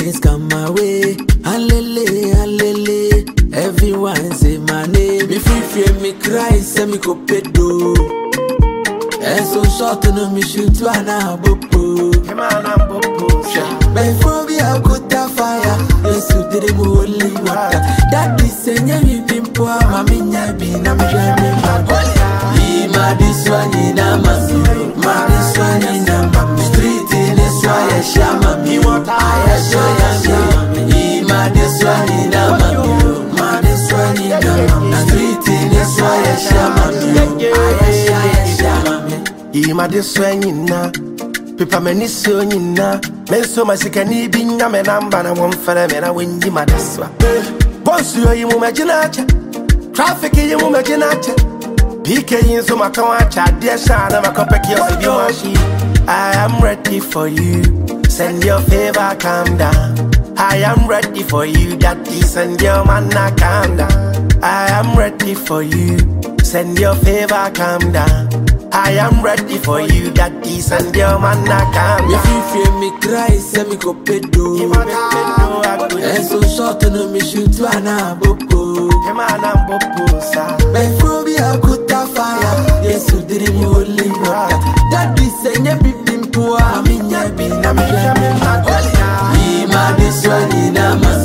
things come my way. Alele, alele, everyone say my name. If you fear me cry, say me go pedo. And so short no me shoot one bopo. Before we are good fire, yes you did it only water. That is saying you been poor, mammy nyabi na me jamming my body. Ma this one in a mami, ma this one in a mami. Street in this why I shama me, I show ya me. Ma this one in a mami, ma this one in a mami. Street in this why I shama me, I shama me. Ma this one in a Pipa meni so nyina menso masikani binya me namba na wonfere me na wenji madeswa boss yo yi mu magina cha traffic yi mu magina cha PK yin so makawa cha de sha na makopeki yo bi washi. I am ready for you, send your favor, calm down. I am ready for you, daddy, send your man na calm down. I am ready for you, send your favor, calm down. I am ready for you, daddy, send your man na calm down. If you fear me cry, say me go pedo. And so short no me shoot one bopo. Before we are good fire, yes you did it only water. Daddy say nye bibim poa, mi nyabi na me jamming my body. Ma this one in a man.